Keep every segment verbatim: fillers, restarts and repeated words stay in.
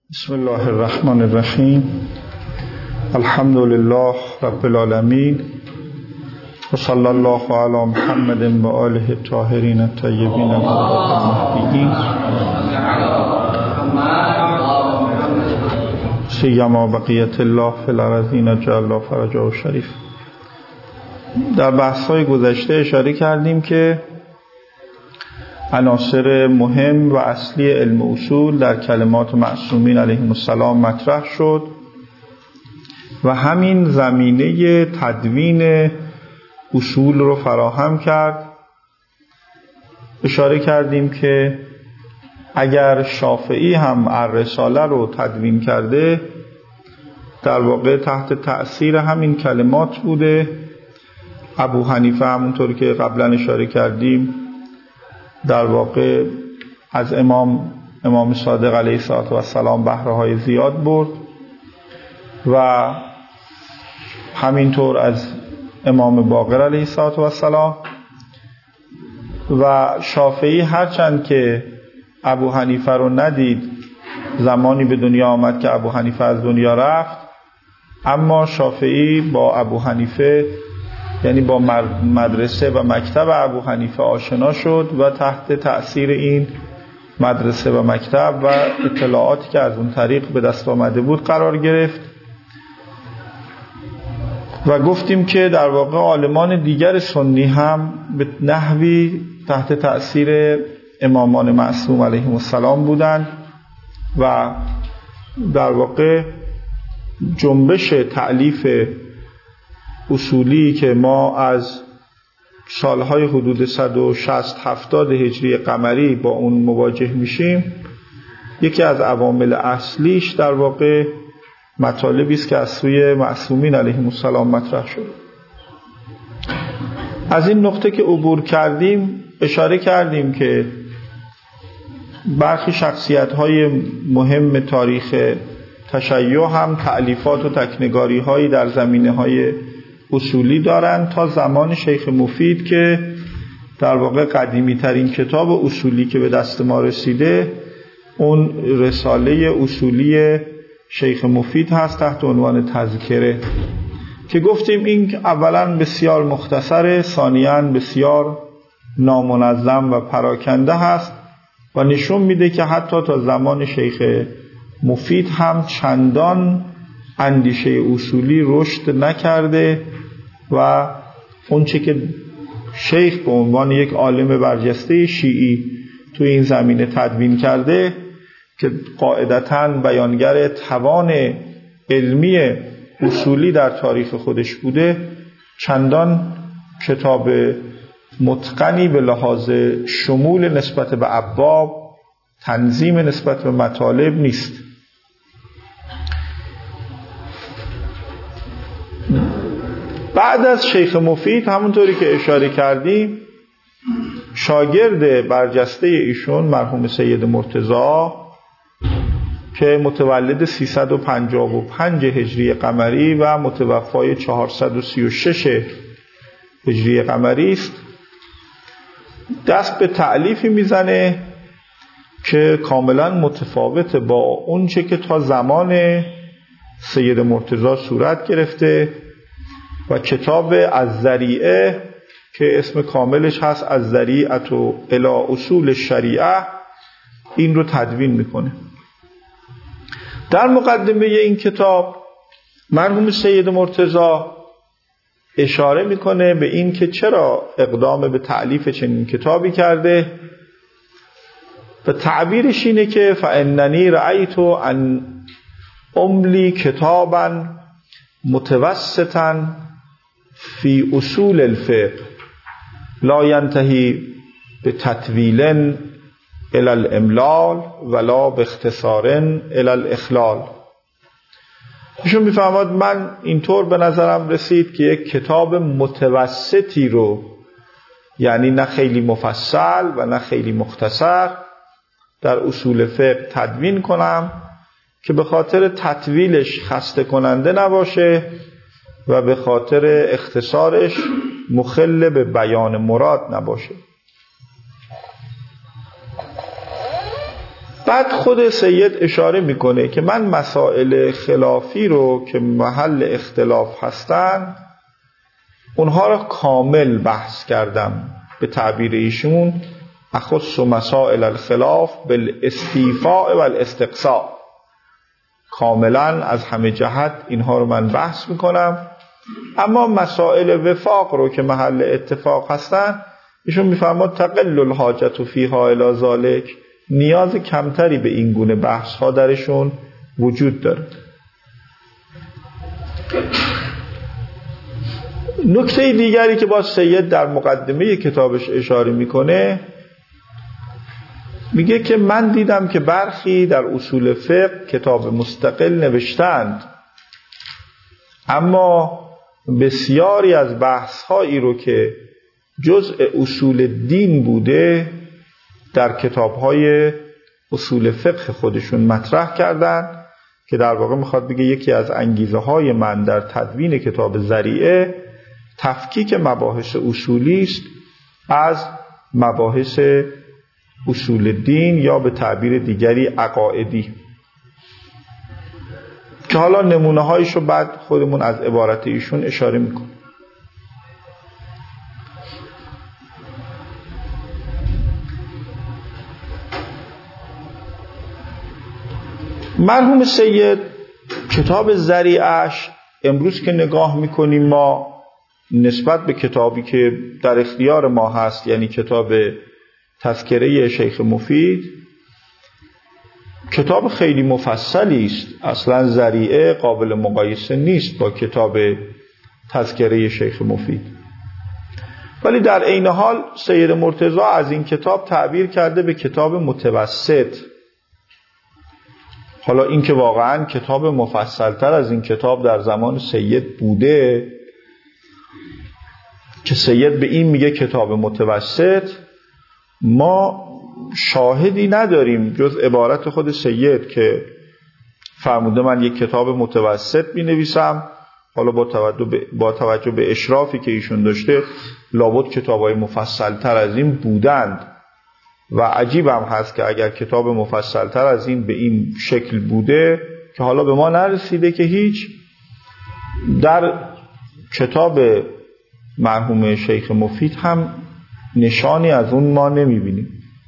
بسم الله الرحمن الرحیم. الحمد لله رب العالمین و صلی الله علی محمد و آله الطاهرین الطیبین المهدیین سیما بقیت الله فی الارضین جل فرجه شریف. در بحث‌های گذشته اشاره کردیم که عناصر مهم و اصلی علم اصول در کلمات معصومین علیهم السلام مطرح شد و همین زمینه تدوین اصول رو فراهم کرد. اشاره کردیم که اگر شافعی هم الرساله رو تدوین کرده، در واقع تحت تأثیر همین کلمات بوده. ابو حنیفه همونطور که قبلا اشاره کردیم در واقع از امام امام صادق علیه السلام بهره‌های زیاد برد و همینطور از امام باقر علیه السلام. و شافعی هرچند که ابو حنیفه رو ندید، زمانی به دنیا آمد که ابو حنیفه از دنیا رفت، اما شافعی با ابو حنیفه یعنی با مدرسه و مکتب ابو حنیفه آشنا شد و تحت تأثیر این مدرسه و مکتب و اطلاعاتی که از اون طریق به دست آمده بود قرار گرفت. و گفتیم که در واقع عالمان دیگر سنی هم به نحوی تحت تأثیر امامان معصوم علیهم السلام بودند و در واقع جنبش تألیف اصولی که ما از سالهای حدود صد و شصت هفتاد هجری قمری با اون مواجه میشیم، یکی از عوامل اصلیش در واقع مطالبی است که از سوی معصومین علیهم السلام مطرح شد. از این نقطه که عبور کردیم اشاره کردیم که برخی شخصیت‌های مهم تاریخ تشیع هم تألیفات و تکنگاری‌هایی در زمینه‌های اصولی دارن تا زمان شیخ مفید که در واقع قدیمی ترین کتاب اصولی که به دست ما رسیده اون رساله اصولی شیخ مفید هست تحت عنوان تذکره، که گفتیم این اولا بسیار مختصره، ثانیاً بسیار نامنظم و پراکنده هست و نشون میده که حتی تا زمان شیخ مفید هم چندان اندیشه اصولی رشد نکرده و اون چه که شیخ به عنوان یک عالم برجسته شیعی تو این زمینه تدوین کرده که قاعدتاً بیانگر توان علمی اصولی در تاریخ خودش بوده، چندان کتاب متقنی به لحاظ شمول نسبت به ابواب، تنظیم نسبت به مطالب نیست. بعد از شیخ مفید همونطوری که اشاره کردیم شاگرد برجسته ایشون مرحوم سید مرتضی که متولد سیصد و پنجاه و پنج هجری قمری و متوفای چهارصد و سی و شش هجری قمری است، دست به تألیفی میزنه که کاملا متفاوت با اون چه که تا زمان سید مرتضی صورت گرفته و کتاب الذریعه که اسم کاملش هست الذریعه الی اصول الشریعه این رو تدوین میکنه. در مقدمه این کتاب مرحوم سید مرتضی اشاره میکنه به این که چرا اقدام به تألیف چنین کتابی کرده و تعبیرش اینه که فاننی رأیت ان املی کتابا متوسطا فی اصول الفقه لا ینتهی به تطویل الی الاملال ولا به اختصار الی الاخلال. ایشون میفهمد من اینطور به نظرم رسید که یک کتاب متوسطی رو، یعنی نه خیلی مفصل و نه خیلی مختصر، در اصول فقه تدوین کنم که به خاطر تطویلش خسته کننده نباشه و به خاطر اختصارش مخل به بیان مراد نباشه. بعد خود سید اشاره میکنه که من مسائل خلافی رو که محل اختلاف هستن اونها رو کامل بحث کردم. به تعبیر ایشون اخص مسائل الخلاف بالاستیفاء و الاستقصاء، کاملا از همه جهت اینها رو من بحث میکنم. اما مسائل وفاق رو که محل اتفاق هستن ایشون میفرماد تقل الحاجت فیها الی ذلک، نیاز کمتری به این گونه بحث ها درشون وجود داره. نکته دیگری که باز سید در مقدمه کتابش اشاره میکنه، میگه که من دیدم که برخی در اصول فقه کتاب مستقل نوشتند، اما بسیاری از بحث هایی رو که جزء اصول دین بوده در کتاب های اصول فقه خودشون مطرح کردن، که در واقع میخواد بگه یکی از انگیزه های من در تدوین کتاب ذریعه تفکیک مباحث اصولی است از مباحث اصول دین یا به تعبیر دیگری عقائدی، که حالا نمونه هایشو بعد خودمون از عبارت ایشون اشاره میکنیم. مرحوم سید کتاب ذریعه‌اش امروز که نگاه میکنیم ما نسبت به کتابی که در اختیار ما هست، یعنی کتاب تذکره شیخ مفید، کتاب خیلی مفصلی است. اصلا ذریعه قابل مقایسه نیست با کتاب تذکره شیخ مفید، ولی در عین حال سید مرتضی از این کتاب تعبیر کرده به کتاب متوسط. حالا این که واقعا کتاب مفصلتر از این کتاب در زمان سید بوده که سید به این میگه کتاب متوسط، ما شاهدی نداریم جز عبارت خود سید که فرموده من یک کتاب متوسط می نویسم. حالا با توجه به, با توجه به اشرافی که ایشون داشته لابد کتابای مفصلتر از این بودند، و عجیب هم هست که اگر کتاب مفصلتر از این به این شکل بوده که حالا به ما نرسیده، که هیچ در کتاب مرحوم شیخ مفید هم نشانی از اون ما نمیبینیم.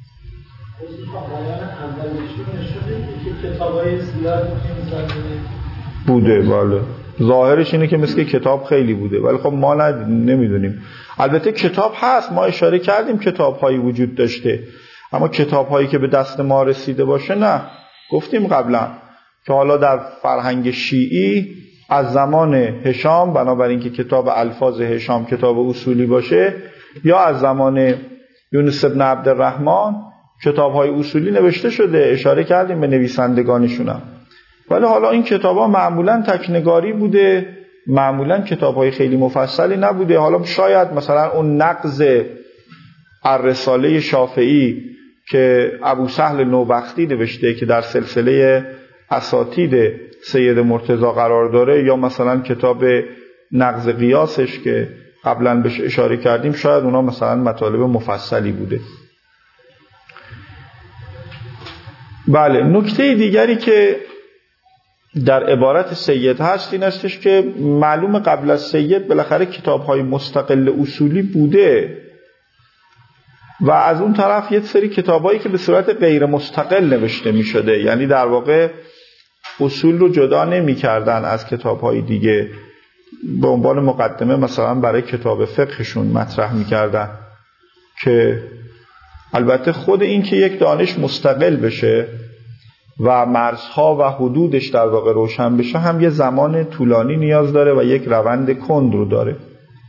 بوده بله، ظاهرش اینه که مثل کتاب خیلی بوده، ولی خب ما نمیدونیم. البته کتاب هست، ما اشاره کردیم کتاب هایی وجود داشته، اما کتاب هایی که به دست ما رسیده باشه نه. گفتیم قبلا که حالا در فرهنگ شیعی از زمان هشام، بنابراین که کتاب الفاظ هشام کتاب اصولی باشه، یا از زمان یونس بن عبدالرحمن کتاب های اصولی نوشته شده، اشاره کردیم به نویسندگانشونم. ولی حالا این کتاب ها معمولا تکنگاری بوده، معمولا کتاب های خیلی مفصلی نبوده. حالا شاید مثلا اون نقض الرساله شافعی که ابو سهل نوبختی نوشته که در سلسله اساتید سید مرتضی قرار داره، یا مثلا کتاب نقض قیاسش که قبلا بهش اشاره کردیم، شاید اونا مثلا مطالب مفصلی بوده. بله، نکته دیگری که در عبارت سید هست این استش که معلوم قبل از سید بالاخره کتاب‌های مستقل اصولی بوده، و از اون طرف یک سری کتابایی که به صورت غیر مستقل نوشته می شده، یعنی در واقع اصول رو جدا نمی کردن از کتاب‌های دیگه، به عنوان مقدمه مثلا برای کتاب فقهشون مطرح می کردن. که البته خود این که یک دانش مستقل بشه و مرزها و حدودش در واقع روشن بشه هم یه زمان طولانی نیاز داره و یک روند کند رو داره.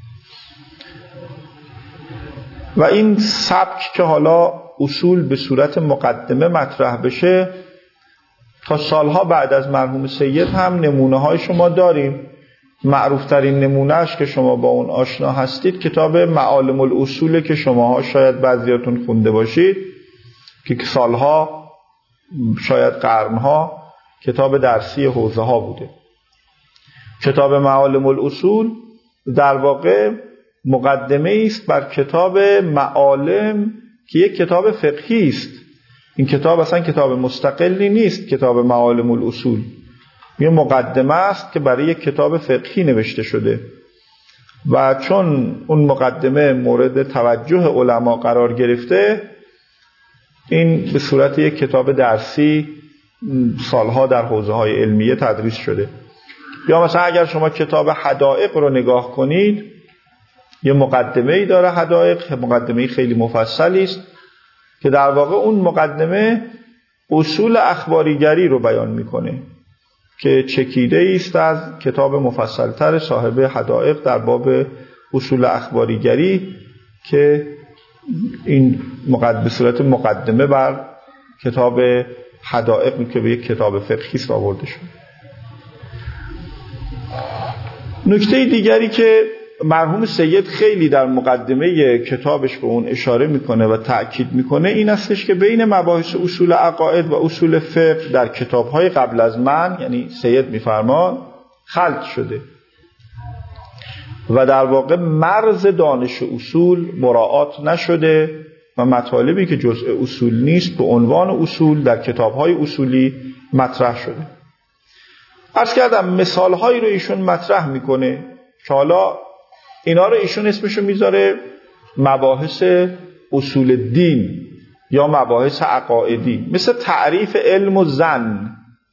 و این سبک که حالا اصول به صورت مقدمه مطرح بشه تا سالها بعد از مرحوم سید هم نمونه های شما داریم. معروف ترین نمونهش که شما با اون آشنا هستید کتاب معالم الاصول که شماها شاید بعضیاتون خونده باشید، که سالها شاید قرنها کتاب درسی حوزه ها بوده. کتاب معالم الاصول در واقع مقدمه است بر کتاب معالم که یک کتاب فقهی است، این کتاب اصلا کتاب مستقلی نیست، کتاب معالم الاصول یه مقدمه است که برای یک کتاب فقهی نوشته شده و چون اون مقدمه مورد توجه علما قرار گرفته، این به صورت یک کتاب درسی سالها در حوزه‌های علمیه تدریس شده. یا مثلا اگر شما کتاب حدائق رو نگاه کنید، یه مقدمه‌ای داره حدائق، مقدمه‌ای خیلی مفصلی است که در واقع اون مقدمه اصول اخباریگری رو بیان میکنه که چکیده است از کتاب مفصلتر صاحب حدائق در باب اصول اخباریگری که این مقدمه به صورت مقدمه بر کتاب حدائق که به یک کتاب فقهی است آورده شد. نکته دیگری که مرحوم سید خیلی در مقدمه کتابش به اون اشاره میکنه و تأکید میکنه این استش که بین مباحث اصول عقاید و اصول فقه در کتاب‌های قبل از من، یعنی سید میفرمان، خلط شده و در واقع مرز دانش اصول مراعات نشده و مطالبی که جزء اصول نیست به عنوان اصول در کتاب‌های اصولی مطرح شده. عرض کردم مثال‌هایی رو ایشون مطرح میکنه که حالا اینا رو ایشون اسمشو میذاره مباحث اصول دین یا مباحث عقائدی، مثل تعریف علم و ظن،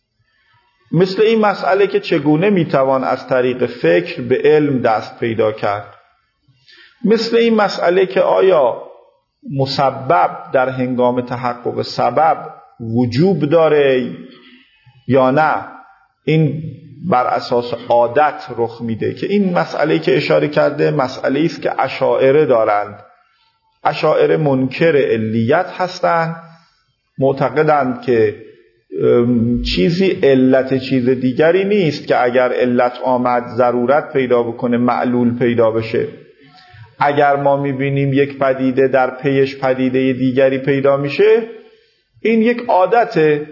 مثل این مسئله که چگونه میتوان از طریق فکر به علم دست پیدا کرد، مثل این مسئله که آیا مسبب در هنگام تحقق سبب وجوب داره یا نه، این بر اساس عادت رخ میده، که این مسئله که اشاره کرده مسئله است که اشاعره دارند. اشاعره منکر علیت هستند، معتقدند که چیزی علت چیز دیگری نیست که اگر علت آمد ضرورت پیدا بکنه معلول پیدا بشه. اگر ما میبینیم یک پدیده در پیش پدیده دیگری پیدا میشه، این یک عادته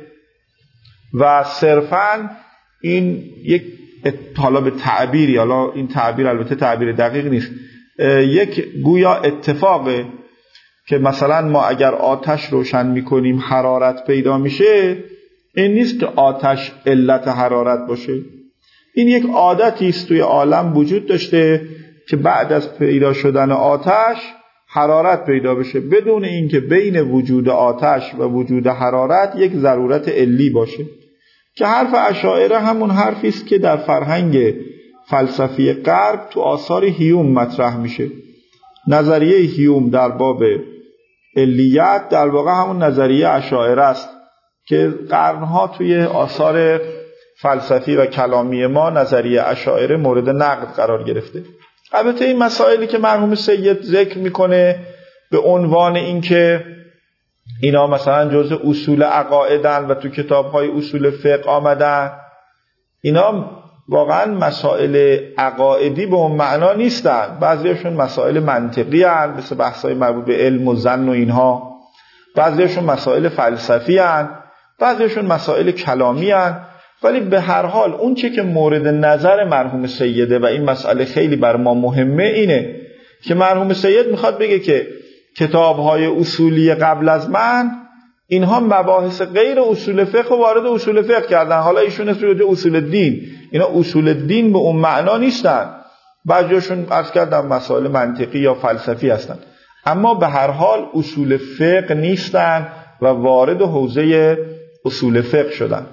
و صرفاً این یک حالا به تعبیری، حالا این تعبیر البته تعبیر دقیق نیست، یک گویا اتفاقه که مثلا ما اگر آتش روشن میکنیم حرارت پیدا میشه، این نیست که آتش علت حرارت باشه. این یک عادتی است توی عالم وجود داشته که بعد از پیدا شدن آتش حرارت پیدا بشه، بدون اینکه بین وجود آتش و وجود حرارت یک ضرورت علی باشه، که حرف اشاعره همون حرفی است که در فرهنگ فلسفی غرب تو آثار هیوم مطرح میشه. نظریه هیوم در باب علیت در واقع همون نظریه اشاعره است که قرنها توی آثار فلسفی و کلامی ما نظریه اشاعره مورد نقد قرار گرفته. البته این مسائلی که مرحوم سید ذکر میکنه به عنوان این که اینا مثلا جزء اصول عقایدن و تو کتاب‌های اصول فقه آمدن، اینا واقعا مسائل عقایدی به اون معنا نیستن. بعضیشون مسائل منطقی هستند مثل بحث‌های مربوط به علم و ظن و اینها، بعضیشون مسائل فلسفی هستند، بعضیشون مسائل کلامی هستند. ولی به هر حال اون چه که مورد نظر مرحوم سیده و این مسئله خیلی بر ما مهمه اینه که مرحوم سید میخواد بگه که کتاب‌های اصولی قبل از من اینها مباحث غیر اصول فقه وارد اصول فقه کردن. حالا ایشون اسمش اصول دین، اینا اصول دین به اون معنا نیستن، بعضیشون عرض کردم مسائل منطقی یا فلسفی هستن، اما به هر حال اصول فقه نیستن و وارد حوزه اصول فقه شدن.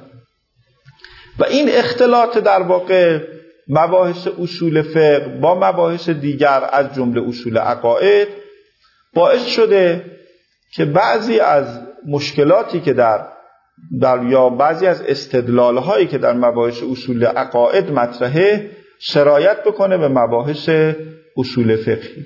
و این اختلاط در واقع مباحث اصول فقه با مباحث دیگر از جمله اصول عقاید باعث شده که بعضی از مشکلاتی که در, در یا بعضی از استدلال‌هایی که در مباحث اصول عقاید مطرحه سرایت بکنه به مباحث اصول فقهی.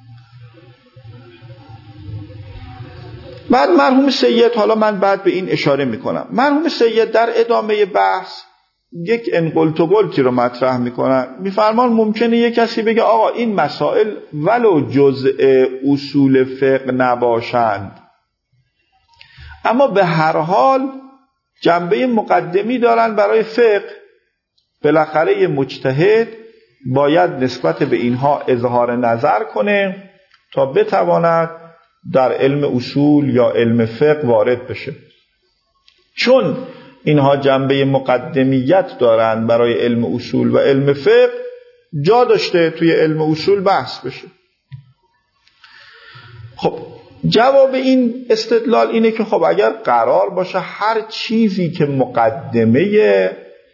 بعد مرحوم سید، حالا من بعد به این اشاره میکنم، مرحوم سید در ادامه بحث یک انقلت و قلتی رو مطرح میکنن. میفرمان ممکنه یک کسی بگه آقا این مسائل ولو جزء اصول فقه نباشند، اما به هر حال جنبه مقدمی دارن برای فقه. بالاخره مجتهد باید نسبت به اینها اظهار نظر کنه تا بتواند در علم اصول یا علم فقه وارد بشه، چون اینها جنبه مقدمیت دارن برای علم اصول و علم فقه، جا داشته توی علم اصول بحث بشه. خب جواب این استدلال اینه که خب اگر قرار باشه هر چیزی که مقدمه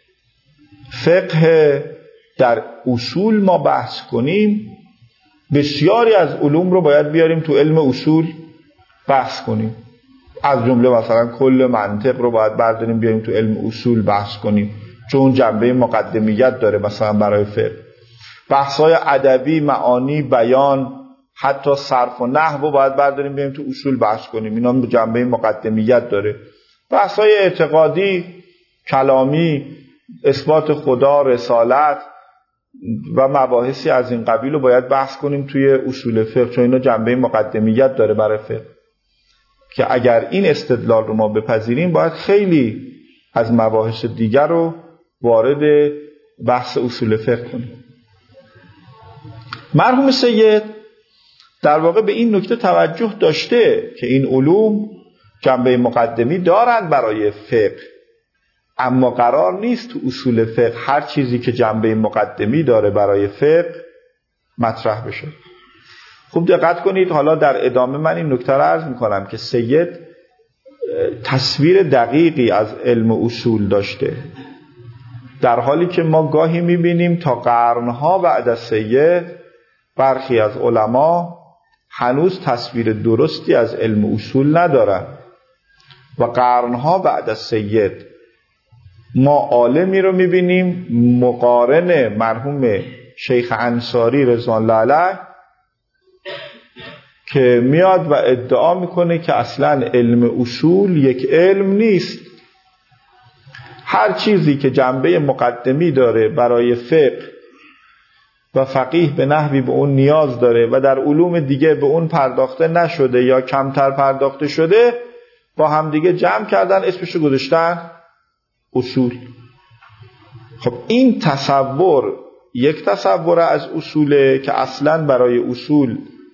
فقه در اصول ما بحث کنیم، بسیاری از علوم رو باید بیاریم تو علم اصول بحث کنیم. از جمله مثلا کل منطق رو باید برداریم بیاریم تو علم اصول بحث کنیم، چون جنبه مقدمیت داره مثلا برای فقه. بحث‌های ادبی، معانی، بیان، حتی صرف و نحو رو باید برداریم بیاریم تو اصول بحث کنیم، اینا جنبه مقدمیت داره. بحث‌های اعتقادی، کلامی، اثبات خدا، رسالت و مباحثی از این قبیل رو باید بحث کنیم توی اصول فقه، چون اینا جنبه مقدمیت داره برای فقه. که اگر این استدلال رو ما بپذیریم، باید خیلی از مباحث دیگر رو وارد بحث اصول فقه کنیم. مرحوم سید در واقع به این نکته توجه داشته که این علوم جنبه مقدمی دارند برای فقه، اما قرار نیست تو اصول فقه هر چیزی که جنبه مقدمی داره برای فقه مطرح بشه. خوب دقت کنید، حالا در ادامه من این نکته رو عرض میکنم که سید تصویر دقیقی از علم اصول داشته، در حالی که ما گاهی میبینیم تا قرنها بعد از سید برخی از علما هنوز تصویر درستی از علم اصول ندارن و قرنها بعد از سید ما عالمی رو میبینیم مقارن مرحوم شیخ انصاری رضوان الله علیه که میاد و ادعا میکنه که اصلا علم اصول یک علم نیست. هر چیزی که جنبه مقدمی داره برای فقه و فقیه به نحوی به اون نیاز داره و در علوم دیگه به اون پرداخته نشده یا کمتر پرداخته شده، با هم دیگه جمع کردن اسمشو گذاشتن اصول. خب این تصور یک تصور از اصوله که اصلا برای اصول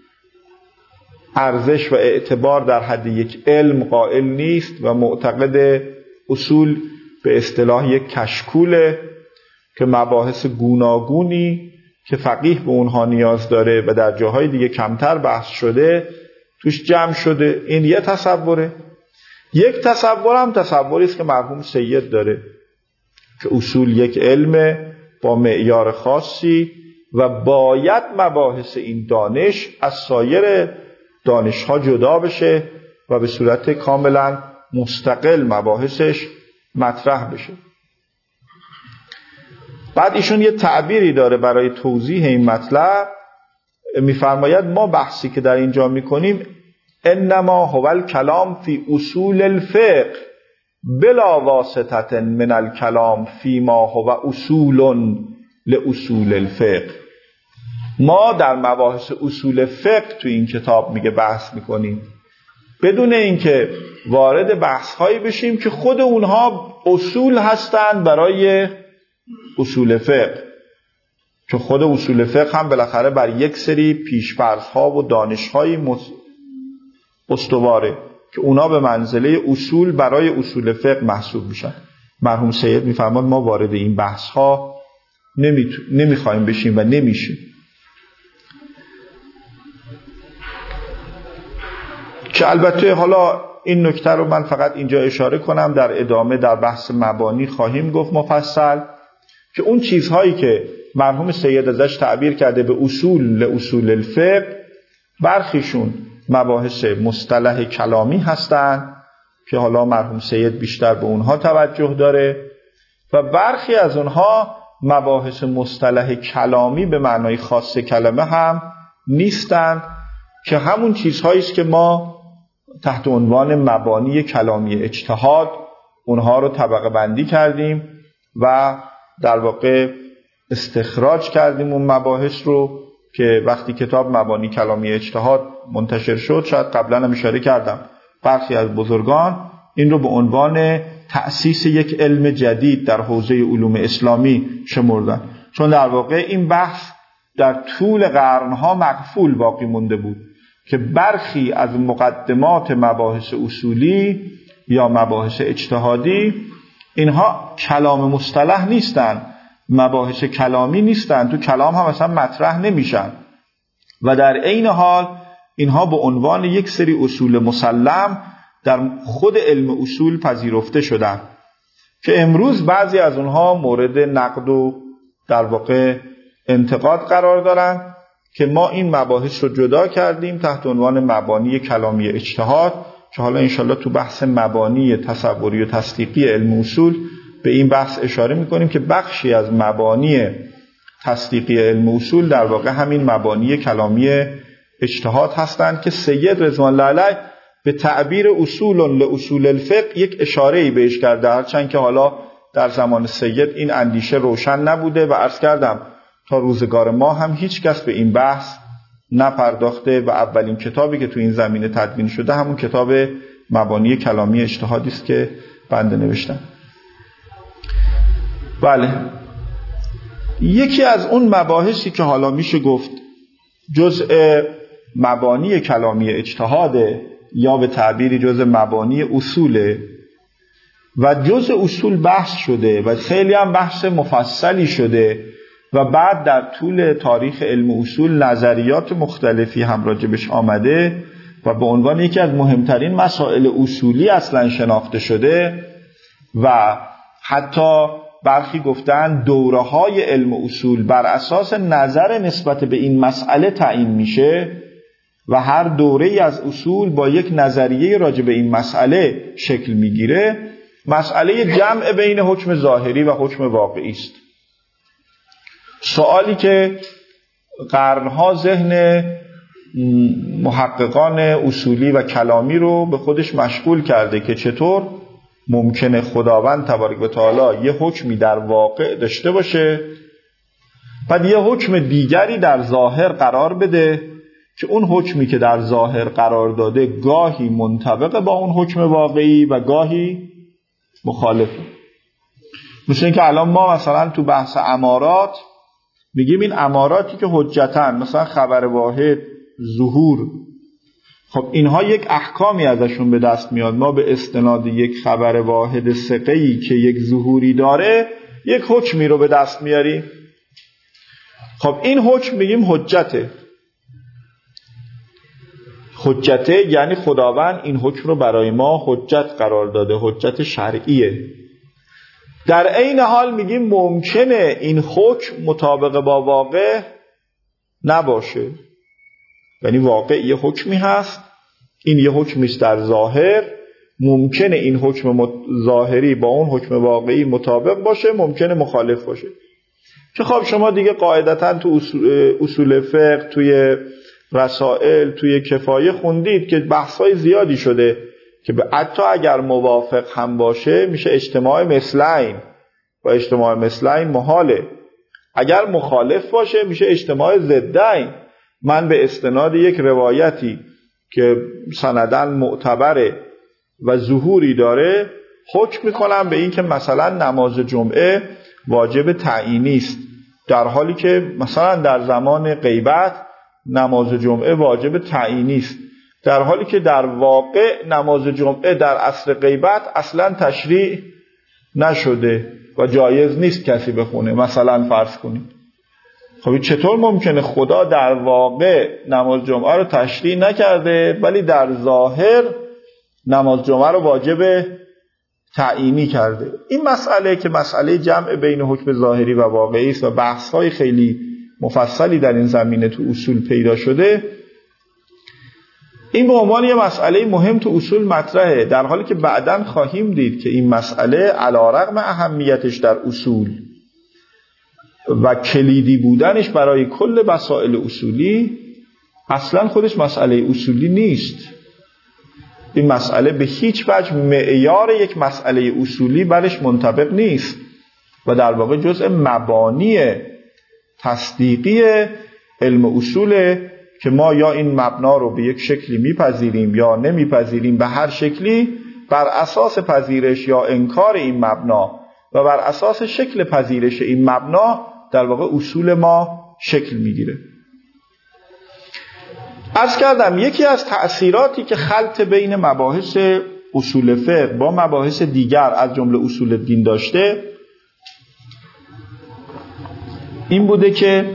ارزش و اعتبار در حد یک علم قائل نیست و معتقد اصول به اصطلاح یک کشکوله که مباحث گوناگونی که فقیه به اونها نیاز داره و در جاهای دیگه کمتر بحث شده توش جمع شده. این یه تصوره. یک تصور هم تصوری است که مرحوم سید داره که اصول یک علم با معیار خاصی و باید مباحث این دانش از سایر دانش‌ها جدا بشه و به صورت کاملا مستقل مباحثش مطرح بشه. بعد ایشون یه تعبیری داره برای توضیح این مطلب، میفرماید ما بحثی که در اینجا میکنیم انما هو الکلام فی اصول الفقه بلا واسطه من الکلام فی ما هو اصول لاصول الفقه. ما در مباحث اصول فقه تو این کتاب میگه بحث میکنیم بدون اینکه وارد بحث هایی بشیم که خود اونها اصول هستند برای اصول فقه، چون خود اصول فقه هم بالاخره بر یک سری پیش‌فرض ها و دانش های استواره که اونا به منزله اصول برای اصول فقه محسوب میشن. مرحوم سید میفرماد ما وارد این بحث ها نمیخوایم بشیم و نمیشیم. که البته حالا این نکته رو من فقط اینجا اشاره کنم، در ادامه در بحث مبانی خواهیم گفت مفصل که اون چیزهایی که مرحوم سید ازش تعبیر کرده به اصول اصول الفقه برخیشون مباحث مصطلح کلامی هستن که حالا مرحوم سید بیشتر به اونها توجه داره و برخی از اونها مباحث مصطلح کلامی به معنای خاص کلمه هم نیستن که همون چیزهایی است که ما تحت عنوان مبانی کلامی اجتهاد اونها رو طبقه بندی کردیم و در واقع استخراج کردیم اون مباحث رو که وقتی کتاب مبانی کلامی اجتهاد منتشر شد، شاید قبلا هم اشاره کردم، برخی از بزرگان این رو به عنوان تأسیس یک علم جدید در حوزه علوم اسلامی شمردن، چون در واقع این بحث در طول قرنها مقفول باقی مونده بود که برخی از مقدمات مباحث اصولی یا مباحث اجتهادی اینها کلام مصطلح نیستن، مباحث کلامی نیستن، تو کلام هم اصلا مطرح نمیشن و در عین حال اینها به عنوان یک سری اصول مسلم در خود علم اصول پذیرفته شدن که امروز بعضی از اونها مورد نقد و در واقع انتقاد قرار دارن که ما این مباحث رو جدا کردیم تحت عنوان مبانی کلامی اجتهاد که حالا انشالله تو بحث مبانی تصوری و تصدیقی علم اصول به این بحث اشاره میکنیم که بخشی از مبانی تصدیقی علم اصول در واقع همین مبانی کلامی اجتهاد هستند که سید رضوان الله علیه به تعبیر اصول لاصول الفقه یک اشاره‌ای بهش کرده، هرچند که حالا در زمان سید این اندیشه روشن نبوده و عرض کردم تا روزگار ما هم هیچ کس به این بحث نپرداخته و اولین کتابی که تو این زمینه تدوین شده همون کتاب مبانی کلامی اجتهادی است که بنده نوشتم. بله، یکی از اون مباحثی که حالا میشه گفت جزء مبانی کلامی اجتهاده یا به تعبیری جزء مبانی اصوله و جزء اصول بحث شده و خیلی هم بحث مفصلی شده و بعد در طول تاریخ علم اصول نظریات مختلفی هم راجبش آمده و به عنوان یکی از مهمترین مسائل اصولی اصلا شناخته شده و حتی برخی گفتن دوره‌های علم اصول بر اساس نظر نسبت به این مسئله تعیین میشه و هر دوره‌ای از اصول با یک نظریه راجع به این مسئله شکل میگیره. مسئله جمع بین حکم ظاهری و حکم واقعی است. سوالی که قرنها ذهن محققان اصولی و کلامی رو به خودش مشغول کرده که چطور ممکنه خداوند تبارک و تعالی یه حکمی در واقع داشته باشه بعد یه حکم دیگری در ظاهر قرار بده که اون حکمی که در ظاهر قرار داده گاهی منطبق با اون حکم واقعی و گاهی مخالفه. مثل اینکه الان ما مثلا تو بحث امارات میگیم این اماراتی که حجتن، مثلا خبر واحد، ظهور، خب اینها یک احکامی ازشون به دست میاد. ما به استناد یک خبر واحد ثقه‌ای که یک ظهوری داره یک حکمی رو به دست میاریم. خب این حکم میگیم حجته. حجته یعنی خداوند این حکم رو برای ما حجت قرار داده، حجت شرعیه. در عین حال میگیم ممکنه این حکم مطابق با واقع نباشه، یعنی واقع یه حکمی هست، این یه حکمی است در ظاهر، ممکنه این حکم ظاهری با اون حکم واقعی مطابق باشه، ممکنه مخالف باشه. که خب شما دیگه قاعدتاً تو اصول فقه، توی رسائل، توی کفایه خوندید که بحث‌های زیادی شده که حتی اگر موافق هم باشه میشه اجتماع مثلین و اجتماع مثلین محاله. اگر مخالف باشه میشه اجتماع ضدین. من به استناد یک روایتی که سنداً معتبره و ظهوری داره حکم میکنم به این که مثلا نماز جمعه واجب تعیینی است، در حالی که مثلا در زمان غیبت نماز جمعه واجب تعیینی است، در حالی که در واقع نماز جمعه در عصر غیبت اصلا تشریع نشده و جایز نیست کسی بخونه. مثلا فرض کنید خب چطور ممکنه خدا در واقع نماز جمعه رو تشریع نکرده ولی در ظاهر نماز جمعه رو واجب تعیینی کرده؟ این مسئله که مسئله جمع بین حکم ظاهری و واقعی است و بحث‌های خیلی مفصلی در این زمینه تو اصول پیدا شده، این به عنوان یه مسئله مهم تو اصول مطرحه، در حالی که بعداً خواهیم دید که این مسئله علی‌رغم اهمیتش در اصول و کلیدی بودنش برای کل مسائل اصولی اصلاً خودش مسئله اصولی نیست. این مسئله به هیچ وجه معیار یک مسئله اصولی برش منطبق نیست و در واقع جزء مبانی تصدیقی علم اصوله که ما یا این مبنا رو به یک شکلی میپذیریم یا نمیپذیریم. به هر شکلی بر اساس پذیرش یا انکار این مبنا و بر اساس شکل پذیرش این مبنا در واقع اصول ما شکل میگیره. عرض کردم یکی از تأثیراتی که خلط بین مباحث اصول فقه با مباحث دیگر از جمله اصول دین داشته این بوده که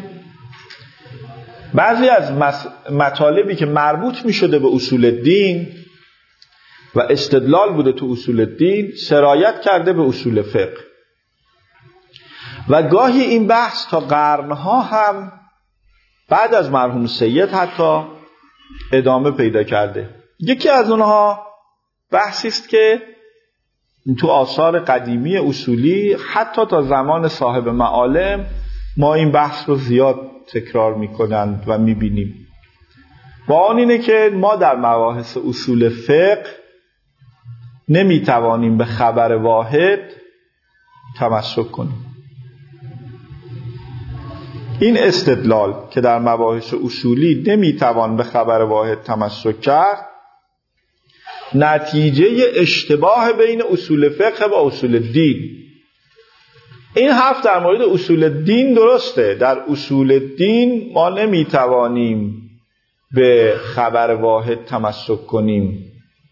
بعضی از مطالبی که مربوط می شده به اصول دین و استدلال بوده تو اصول دین سرایت کرده به اصول فقه و گاهی این بحث تا قرنها هم بعد از مرحوم سید حتی ادامه پیدا کرده. یکی از اونها بحثی است که تو آثار قدیمی اصولی حتی تا زمان صاحب معالم ما این بحث رو زیاد تکرار میکنند و میبینیم و آن اینه که ما در مباحث اصول فقه نمیتوانیم به خبر واحد تمسک کنیم. این استدلال که در مباحث اصولی نمیتوان به خبر واحد تمسک کرد نتیجه اشتباه بین اصول فقه و اصول دین. این حرف در مورد اصول دین درسته. در اصول دین ما نمیتوانیم به خبر واحد تمسک کنیم،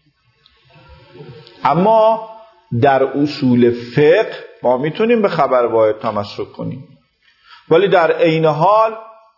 اما در اصول فقه ما میتونیم به خبر واحد تمسک کنیم. ولی در عین حال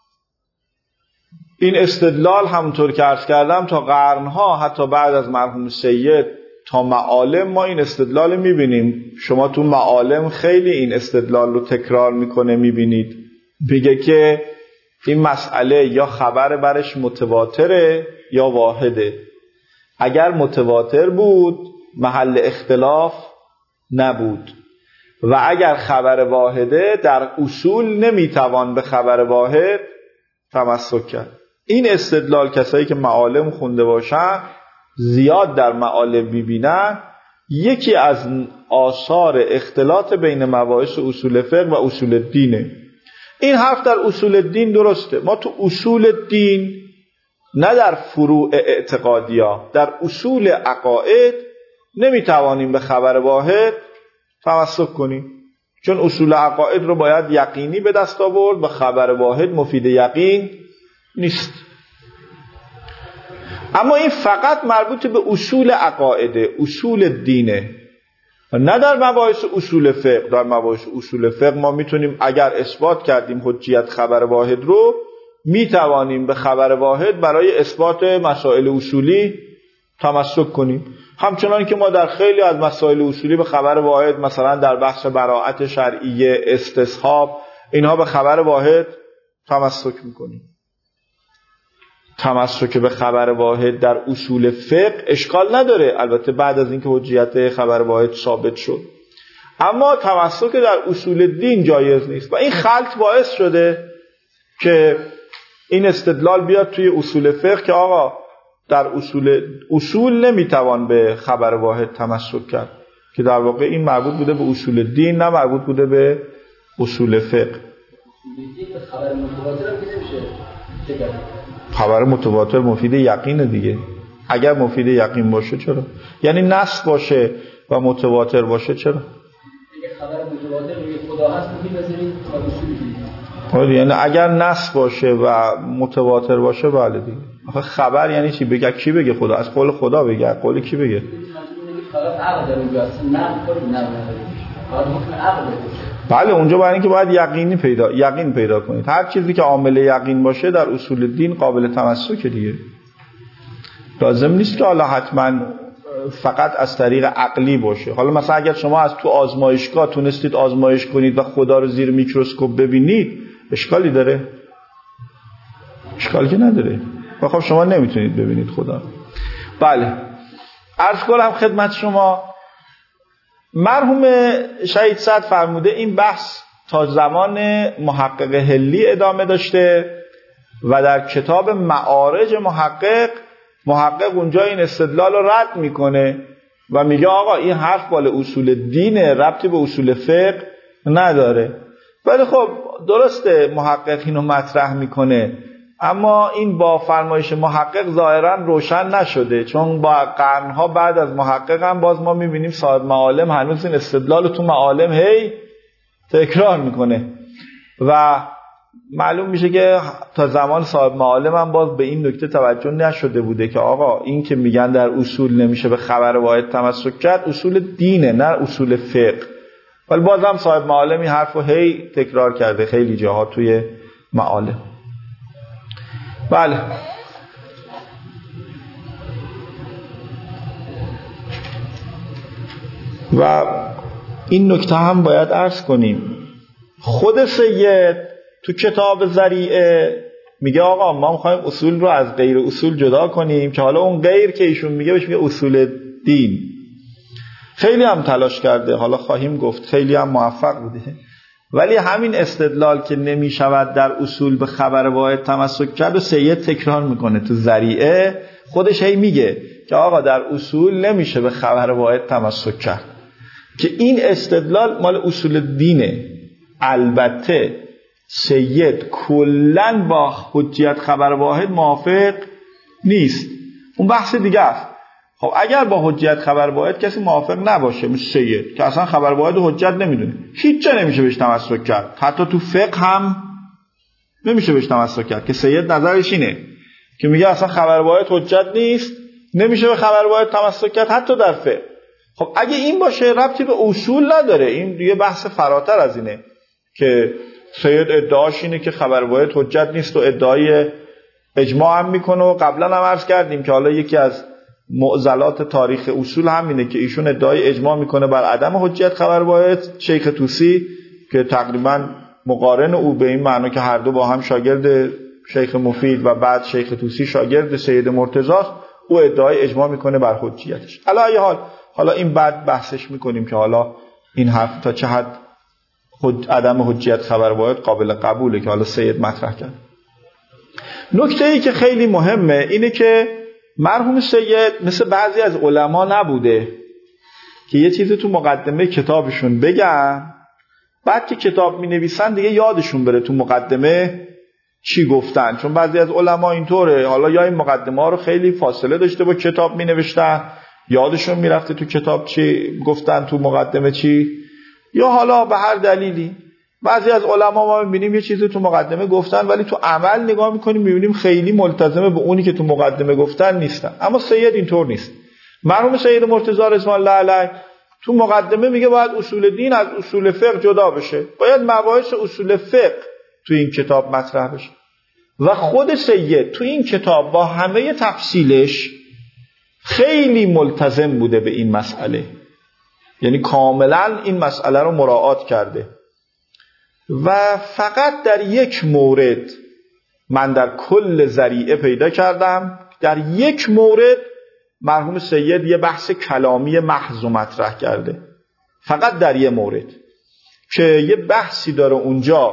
این استدلال همونطور که عرض کردم تا قرنها حتی بعد از مرحوم سید تا معالم ما این استدلال میبینیم. شما تو معالم خیلی این استدلال رو تکرار میکنه میبینید، بگه که این مسئله یا خبر برش متواتره یا واحده. اگر متواتر بود محل اختلاف نبود و اگر خبر واحده در اصول نمیتوان به خبر واحد تمسک کرد. این استدلال کسایی که معالم خونده باشن زیاد در معالم ببینن یکی از آثار اختلاط بین مباحث اصول فقه و اصول دینه. این حرف در اصول دین درسته. ما تو اصول دین نه در فروع اعتقادیا، در اصول عقاید نمیتوانیم به خبر واحد تمسک کنیم، چون اصول عقاید رو باید یقینی به دست آورد و خبر واحد مفید یقین نیست. اما این فقط مربوط به اصول عقاید، اصول دینه، نه در مباحث اصول فقه. در مباحث اصول فقه ما میتونیم اگر اثبات کردیم حجیت خبر واحد رو میتوانیم به خبر واحد برای اثبات مسائل اصولی تمسک کنیم، همچنان که ما در خیلی از مسائل اصولی به خبر واحد، مثلا در بحث براءت شرعیه، استصحاب، اینها به خبر واحد تمسک میکنیم. تمسک به خبر واحد در اصول فقه اشکال نداره، البته بعد از اینکه حجیت خبر واحد ثابت شد، اما تمسک در اصول دین جایز نیست و این خلط باعث شده که این استدلال بیاد توی اصول فقه که آقا در اصول اصول نمیتوان به خبر واحد تمسک کرد، که در واقع این مربوط بوده به اصول دین نه مربوط بوده به اصول فقه. خبر متواتر نمیشه. خبر متواتر مفید یقینه دیگه. اگر مفید یقین باشه چرا؟ یعنی نص باشه و متواتر باشه چرا؟ اگه خبر متواتر میگه خدا هست می‌بذارید تا اصول دیگه. یعنی اگر نص باشه و متواتر باشه بله دیگه. آخه خبر یعنی چی؟ بگه کی بگه خدا؟ از قول خدا بگه، از قول کی بگه؟ خبر عقل داره میگه اصلا نه کاری نه عقل. بله اونجا برای اینکه باید یقینی پیدا یقین پیدا کنید. هر چیزی که عامل یقین باشه در اصول دین قابل تمسک دیگه. لازم نیست که حالا حتما فقط از طریق عقلی باشه. حالا مثلا اگر شما از تو آزمایشگاه تونستید آزمایش کنید و خدا رو زیر میکروسکوپ ببینید اشکالی داره؟ اشکالی که نداره. خب شما نمیتونید ببینید خدا. بله عرض کنم خدمت شما مرحوم شهید صدر فرموده این بحث تا زمان محقق هلی ادامه داشته و در کتاب معارج محقق محقق اونجا این استدلال رو رد میکنه و میگه آقا این حرف بال اصول دینه، ربطی به اصول فقه نداره. ولی خب درسته محقق اینو مطرح میکنه، اما این با فرمایش محقق ظاهرا روشن نشده، چون با قرنها بعد از محقق هم باز ما میبینیم صاحب معالم هنوز این استدلال تو معالم هی تکرار میکنه و معلوم میشه که تا زمان صاحب معالم هم باز به این نکته توجه نشده بوده که آقا این که میگن در اصول نمیشه به خبر واحد تمسک کرد اصول دینه نه اصول فقه. ولی باز هم صاحب معالم این حرف رو هی تکرار کرده خیلی جاها توی معالم. بله و این نکته هم باید عرض کنیم، خود سید تو کتاب ذریعه میگه آقا ما میخوایم اصول رو از غیر اصول جدا کنیم، که حالا اون غیر که ایشون میگه بهش میگه اصول دین. خیلی هم تلاش کرده، حالا خواهیم گفت خیلی هم موفق بوده، ولی همین استدلال که نمیشود در اصول به خبر واحد تمسک کرد و سید تکرار میکنه تو ذریعه. خودش هی میگه که آقا در اصول نمیشه به خبر واحد تمسک کرد، که این استدلال مال اصول دینه. البته سید کلن با حجیت خبر واحد موافق نیست، اون بحث دیگه است. خب اگر با حجیت خبر واحد کسی موافق نباشه مثل سید که اصلا خبر واحد حجت نمیدونه، هیچ جا نمیشه بهش تمسک کرد، حتی تو فقه هم نمیشه بهش تمسک کرد، که سید نظرش اینه که میگه اصلا خبر واحد حجت نیست، نمیشه به خبر واحد تمسک کرد حتی در فقه. خب اگه این باشه ربطی به اصول نداره، این دیگه بحث فراتر از اینه که سید ادعاش اینه که خبر واحد حجت نیست و ادعای اجماع هم میکنه. و قبلا هم عرض کردیم که حالا یکی از معضلات تاریخ اصول همینه که ایشون ادعای اجماع میکنه بر عدم حجیت خبر واحد. شیخ طوسی که تقریبا مقارن او به این معنی که هر دو با هم شاگرد شیخ مفید و بعد شیخ طوسی شاگرد سید مرتضی، او ادعای اجماع میکنه بر حجیتش. علی ای حال حالا این بعد بحثش میکنیم که حالا این حرف تا چه حد حج... عدم حجیت خبر واحد قابل قبوله که حالا سید مطرح کرد. نکته ای که خیلی مهمه اینه که مرحوم سید مثل بعضی از علما نبوده که یه چیزی تو مقدمه کتابشون بگن بعد که کتاب می نویسن دیگه یادشون بره تو مقدمه چی گفتن. چون بعضی از علما اینطوره، حالا یا این مقدمه ها رو خیلی فاصله داشته با کتاب می نوشتن، یادشون می رفته تو کتاب چی گفتن تو مقدمه چی، یا حالا به هر دلیلی بعضی از علما ما می‌بینیم یه چیزی تو مقدمه گفتن ولی تو عمل نگاه می‌کنیم می‌بینیم خیلی ملتزمه به اونی که تو مقدمه گفتن نیستن. اما سید اینطور نیست. مرحوم سید مرتضی رضوان الله علیه تو مقدمه میگه باید اصول دین از اصول فقه جدا بشه، باید مباحث اصول فقه تو این کتاب مطرح بشه. و خود سید تو این کتاب با همه تفصیلش خیلی ملتزم بوده به این مسئله، یعنی کاملا این مسئله رو مراعات کرده. و فقط در یک مورد من در کل ذریعه پیدا کردم، در یک مورد مرحوم سید یه بحث کلامی محض مطرح کرده، فقط در یه مورد که یه بحثی داره اونجا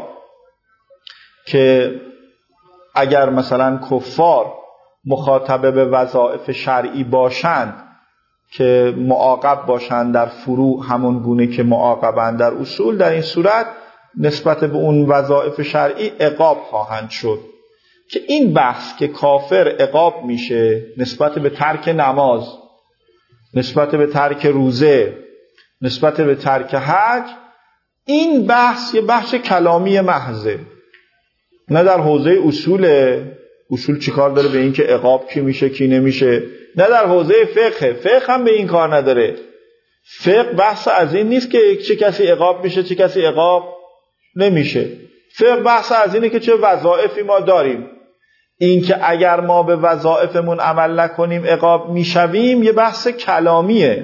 که اگر مثلا کفار مخاطبه به وظایف شرعی باشند که معاقب باشند در فروع همون گونه که معاقبند در اصول، در این صورت نسبت به اون وظایف شرعی عقاب خواهند شد. که این بحث که کافر عقاب میشه نسبت به ترک نماز، نسبت به ترک روزه، نسبت به ترک حج، این بحث یه بحث کلامی محضه، نه در حوزه اصول اصول چیکار داره به این که عقاب کی میشه کی نمیشه، نه در حوزه فقه فقه هم به این کار نداره. فقه بحث از این نیست که چه کسی عقاب میشه چه کسی عقاب نمیشه. فقه بحث از اینه که چه وظایفی ما داریم، این که اگر ما به وظایفمون عمل نکنیم عقاب میشویم یه بحث کلامیه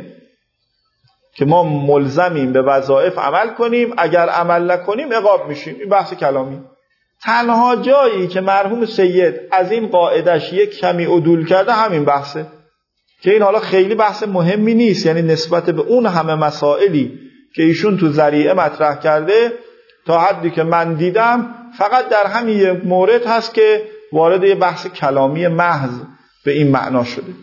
که ما ملزمیم به وظایف عمل کنیم، اگر عمل نکنیم عقاب میشیم. این بحث کلامی. تنها جایی که مرحوم سید از این قاعدش یک کمی عدول کرده همین بحثه، که این حالا خیلی بحث مهمی نیست، یعنی نسبت به اون همه مسائلی که ایشون تو ذریعه مطرح کرده تا حدی که من دیدم فقط در همین یک مورد هست که وارد یه بحث کلامی محض به این معنا شده.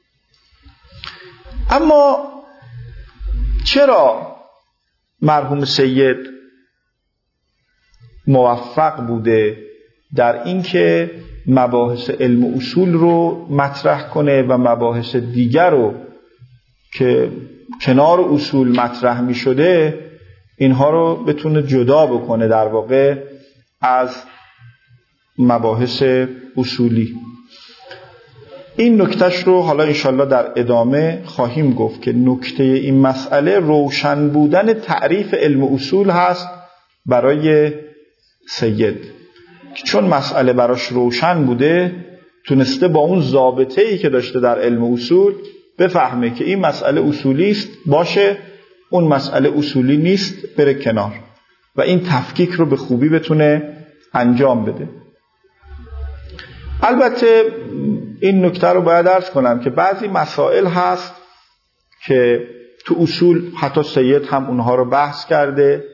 اما چرا مرحوم سید موفق بوده در اینکه مباحث علم و اصول رو مطرح کنه و مباحث دیگر رو که کنار اصول مطرح می شده اینها رو بتونه جدا بکنه در واقع از مباحث اصولی. این نکتهش رو حالا انشالله در ادامه خواهیم گفت که نکته این مسئله روشن بودن تعریف علم اصول هست برای سید، چون مسئله براش روشن بوده تونسته با اون ضابطه‌ای که داشته در علم اصول بفهمه که این مسئله اصولی است باشه، اون مسئله اصولی نیست بره کنار و این تفکیک رو به خوبی بتونه انجام بده. البته این نکته رو باید عرض کنم که بعضی مسائل هست که تو اصول حتی سید هم اونها رو بحث کرده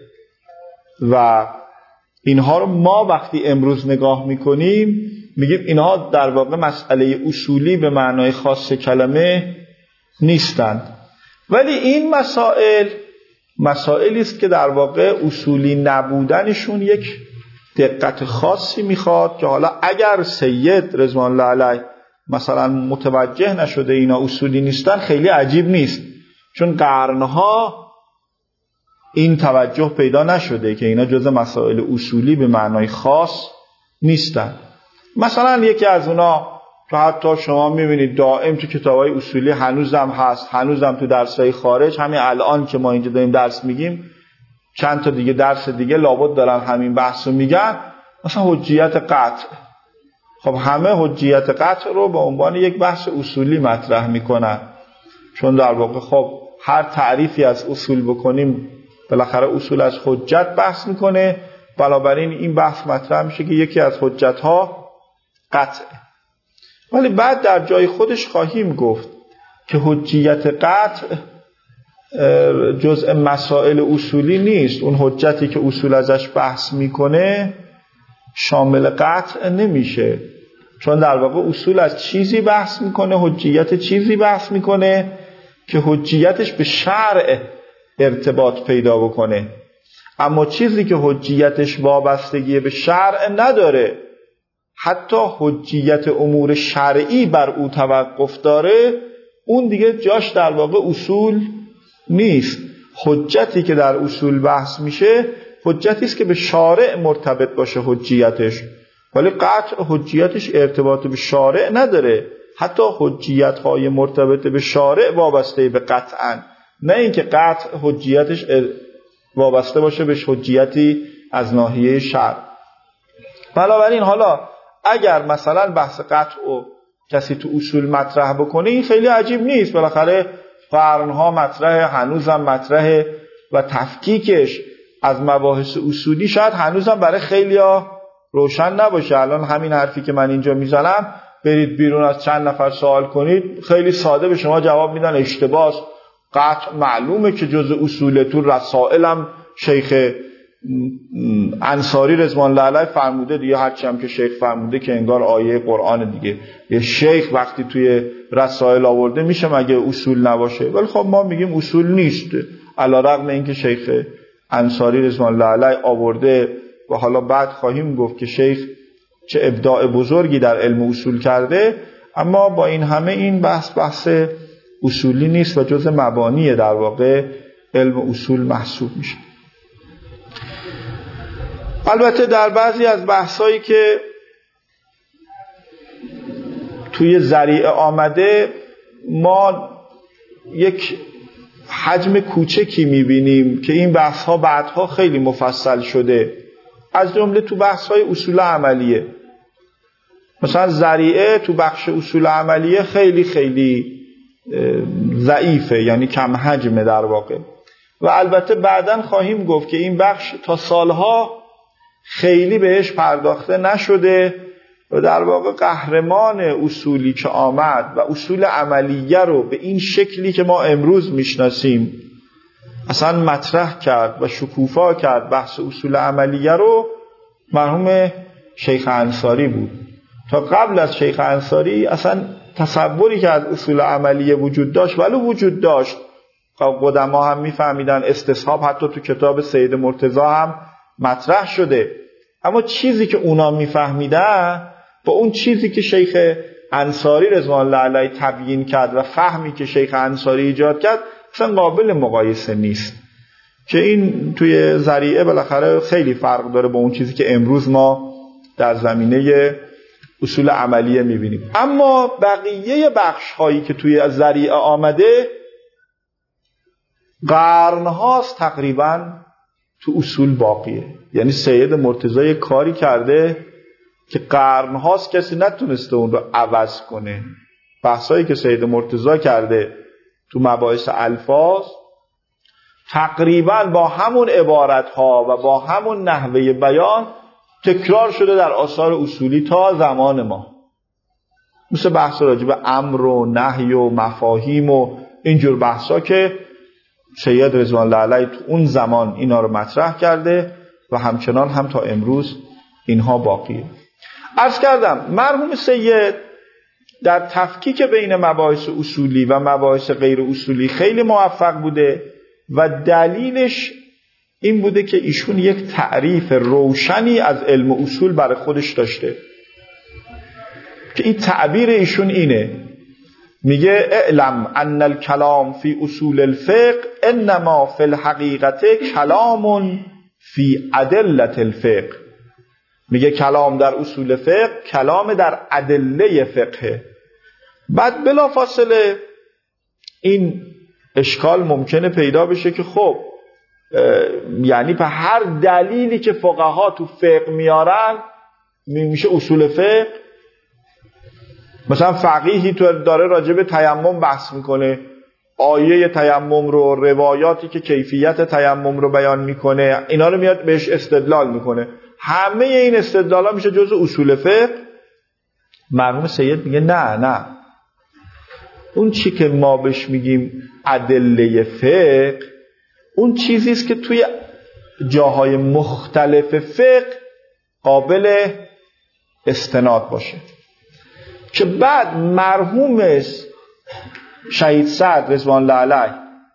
و اینها رو ما وقتی امروز نگاه میکنیم میگیم اینها در واقع مسئله اصولی به معنای خاص کلمه نیستند، ولی این مسائل مسائلی است که در واقع اصولی نبودنشون یک دقت خاصی میخواد که حالا اگر سید رضوان الله علیه مثلا متوجه نشده اینا اصولی نیستن خیلی عجیب نیست، چون قرنها این توجه پیدا نشده که اینا جزء مسائل اصولی به معنای خاص نیستن. مثلا یکی از اونا که حتی شما میبینید دائم تو کتابای اصولی هنوزم هست، هنوزم تو درسای خارج، همین الان که ما اینجا داریم درس میگیم چند تا دیگه درس دیگه لابد دارن همین بحثو میگن، مثلا حجیت قطع. خب همه حجیت قطع رو به عنوان یک بحث اصولی مطرح میکنن، چون در واقع خب هر تعریفی از اصول بکنیم بالاخره اصول از حجت بحث میکنه، بنابراین این بحث مطرح میشه که یکی از حجت ها قطعه. ولی بعد در جای خودش خواهیم گفت که حجیت قطع جزء مسائل اصولی نیست، اون حجتی که اصول ازش بحث میکنه شامل قطع نمیشه، چون در واقع اصول از چیزی بحث میکنه، حجیت چیزی بحث میکنه که حجیتش به شرع ارتباط پیدا بکنه، اما چیزی که حجیتش وابستگی به شرع نداره، حتی حجیت امور شرعی بر او توقف داره، اون دیگه جاش در واقع اصول نیست. حجتی که در اصول بحث میشه حجتی است که به شارع مرتبط باشه حجیتش، ولی قطع حجیتش ارتباط به شارع نداره، حتی حجیت‌های مرتبط به شارع وابسته به قطعاً، نه اینکه قطع حجیتش وابسته باشه به حجیتی از ناحیه شرع. بنابراین حالا اگر مثلا بحث قطع و کسی تو اصول مطرح بکنه این خیلی عجیب نیست، بالاخره قرنها مطرح، هنوزم مطرح و تفکیکش از مباحث اصولی شاید هنوزم برای خیلیا روشن نباشه. الان همین حرفی که من اینجا میزنم برید بیرون از چند نفر سوال کنید، خیلی ساده به شما جواب میدن اشتباس. قطع معلومه که جز اصول تو رسائلم شیخ انصاری رضوان الله علیه فرموده دیگه، هرچی هم که شیخ فرموده که انگار آیه قرآن دیگه، یه شیخ وقتی توی رسائل آورده میشه مگه اصول نباشه؟ ولی خب ما میگیم اصول نیست، علی رغم اینکه شیخ انصاری رضوان الله علیه آورده و حالا بعد خواهیم گفت که شیخ چه ابداع بزرگی در علم اصول کرده، اما با این همه این بحث بحث اصولی نیست و جزء مبانی در واقع علم اصول محسوب میشه. البته در بعضی از بحثایی که توی ذریعه آمده ما یک حجم کوچکی میبینیم که این بحث‌ها بعدها خیلی مفصل شده، از جمله تو بحث‌های اصول عملیه. مثلا ذریعه تو بخش اصول عملیه خیلی خیلی ضعیفه، یعنی کم حجمه در واقع، و البته بعداً خواهیم گفت که این بخش تا سالها خیلی بهش پرداخته نشده و در واقع قهرمان اصولی که آمد و اصول عملیه رو به این شکلی که ما امروز میشناسیم اصلا مطرح کرد و شکوفا کرد بحث اصول عملیه رو مرحوم شیخ انصاری بود. تا قبل از شیخ انصاری اصلا تصوری که از اصول عملیه وجود داشت ولی وجود داشت، قدما هم میفهمیدن، استصحاب حتی تو کتاب سید مرتضی هم مطرح شده، اما چیزی که اونا میفهمیدن با اون چیزی که شیخ انصاری رضوان الله علیه تبیین کرد و فهمی که شیخ انصاری ایجاد کرد اصلا قابل مقایسه نیست، که این توی ذریعه بالاخره خیلی فرق داره با اون چیزی که امروز ما در زمینه اصول عملیه میبینیم. اما بقیه بخش هایی که توی ذریعه آمده قرن هاست تقریبا تو اصول باقیه. یعنی سید مرتضی کاری کرده که قرن هاست کسی نتونسته اون رو عوض کنه. بحثایی که سید مرتضی کرده تو مباحث الفاظ تقریبا با همون عبارت ها و با همون نحوه بیان تکرار شده در آثار اصولی تا زمان ما. مثل بحث راجع به امر و نهی و مفاهیم و اینجور بحثا که سید رضوان الله علیه تو اون زمان اینا رو مطرح کرده و همچنان هم تا امروز اینها باقیه. عرض کردم مرحوم سید در تفکیک بین مباحث اصولی و مباحث غیر اصولی خیلی موفق بوده و دلیلش این بوده که ایشون یک تعریف روشنی از علم اصول برای خودش داشته که این تعبیر ایشون اینه، میگه اعلم ان الکلام فی اصول الفقه انما فی الحقیقت کلام فی ادلة الفقه. میگه کلام در اصول فقه کلام در ادله فقه. بعد بلا فاصله این اشکال ممکنه پیدا بشه که خب یعنی به هر دلیلی که فقها تو فقه میارن میشه اصول فقه. مثلا فقیهی تو داره راجع به تیمم بحث میکنه، آیه تیمم رو، روایاتی که کیفیت تیمم رو بیان میکنه، اینا رو میاد بهش استدلال میکنه. همه این استدلالا میشه جزء اصول فقه. مرحوم سید میگه نه نه، اون چی که ما بهش میگیم ادله فقه اون چیزی است که توی جاهای مختلف فقه قابل استناد باشه. که بعد مرحوم شهید سعد رضوان الله علیه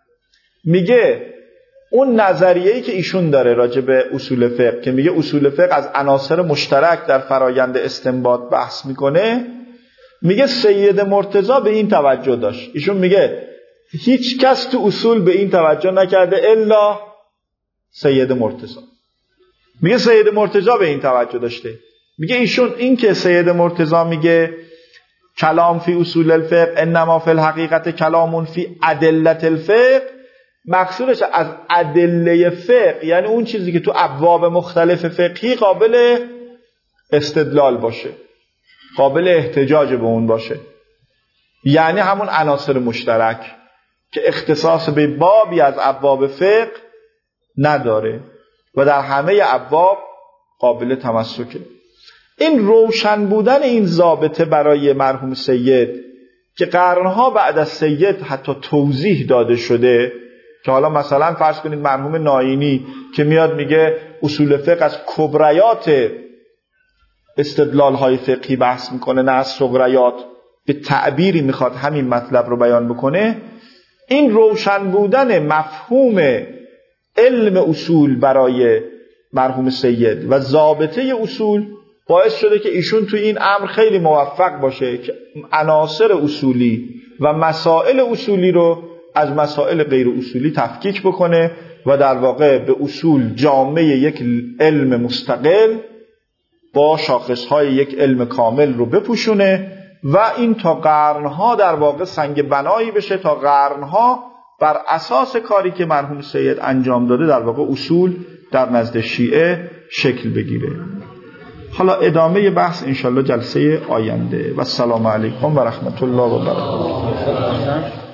میگه اون نظریه‌ای که ایشون داره راجع به اصول فقه که میگه اصول فقه از عناصر مشترک در فرایند استنباط بحث میکنه، میگه سید مرتضی به این توجه داشت. ایشون میگه هیچ کس تو اصول به این توجه نکرده الا سید مرتضی. میگه سید مرتضی به این توجه داشته. میگه ایشون این که سید مرتضی میگه کلام فی اصول الفقه انما فی الحقیقت کلام فی ادله الفقه، مقصودش از ادله فقه یعنی اون چیزی که تو ابواب مختلف فقهی قابل استدلال باشه، قابل احتجاج به اون باشه، یعنی همون عناصر مشترک که اختصاص به بابی از ابواب فقه نداره و در همه ابواب قابل تمسکه. این روشن بودن این ضابطه برای مرحوم سید که قرنها بعد از سید حتی توضیح داده شده، که حالا مثلا فرض کنید مرحوم ناینی که میاد میگه اصول فقه از کبریات استدلال های فقهی بحث میکنه نه از صغریات، به تعبیری میخواد همین مطلب رو بیان بکنه. این روشن بودن مفهوم علم اصول برای مرحوم سید و ضابطه اصول باعث شده که ایشون توی این امر خیلی موفق باشه که عناصر اصولی و مسائل اصولی رو از مسائل غیر اصولی تفکیک بکنه و در واقع به اصول جامعه یک علم مستقل با شاخصهای یک علم کامل رو بپوشونه و این تا قرنها در واقع سنگ بنایی بشه، تا قرنها بر اساس کاری که مرحوم سید انجام داده در واقع اصول در نزد شیعه شکل بگیره. حالا ادامه بحث انشالله جلسه آینده. و السلام علیکم و رحمت الله و برکاته.